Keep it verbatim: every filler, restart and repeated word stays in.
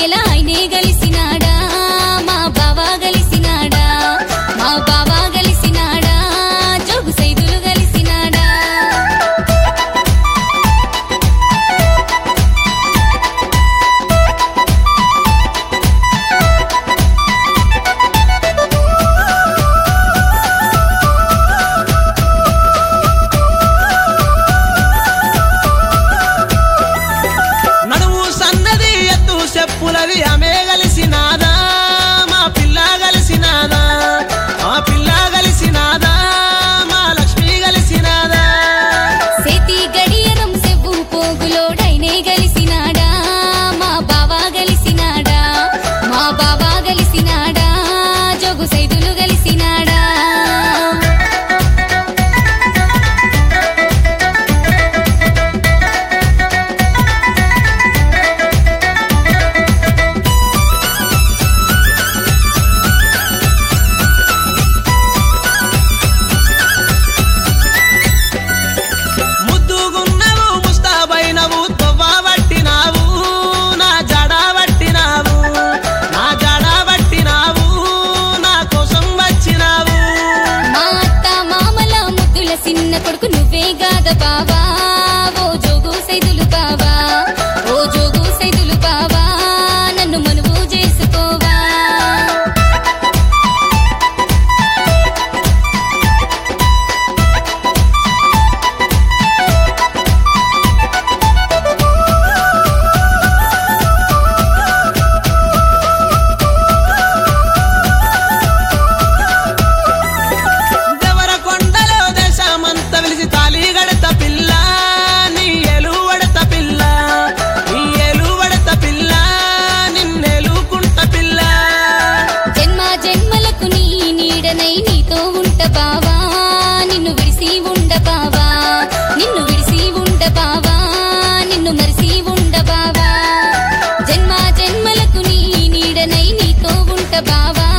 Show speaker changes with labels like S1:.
S1: జన్మల ఆయనే గలిసినాడా మా బావా గలిసినాడా మా బావా గలిసినాడా జోగు సైదులు గలిసినాడా
S2: చెప్పులవి ఆమె గలిసినాదా మా పిల్ల గలిసినాదా మా పిల్ల గలిసినాదా మా లక్ష్మి గలిసినాదా
S1: సేతి గడియరం సెవ్వు పోగులోడైనే గలిసినాడా మా బావా గలిసినాడా మా బావా గలిసినాడా జోగు సైదులు గలిసినాడా చిన్న కొడుకు నువ్వే గాద బావా ఓ జోగు సైదులు బావా ఓ జోగు సైదులు బావా నన్ను మనువు చేసుకోవా బావా నిన్ను విడిసి ఉండ బావా నిన్ను విడిసి ఉండ బావా నిన్ను మరిసి ఉండ బావా జన్మ జన్మలకు నీ నీడనై నీతో ఉంట బావా